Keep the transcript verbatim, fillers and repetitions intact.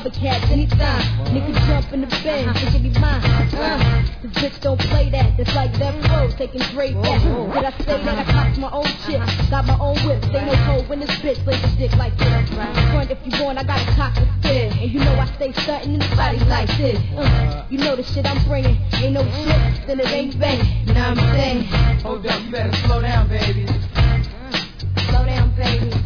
other cats anytime. Nigga jump in the bed, it can be mine. Uh, this bitch don't play that. It's like that road, taking Dre back. Did I say that I copped my own shit? Got my own whip, stay no cold when this bitch lays a dick like this. Front if you want, I got a cock and stick. And you know I stay stunting in the body like this. Uh, you know the shit I'm bringing. Ain't no shit, then it ain't bang. You know what I'm saying? Hold up, you better slow down, baby. Slow down, baby.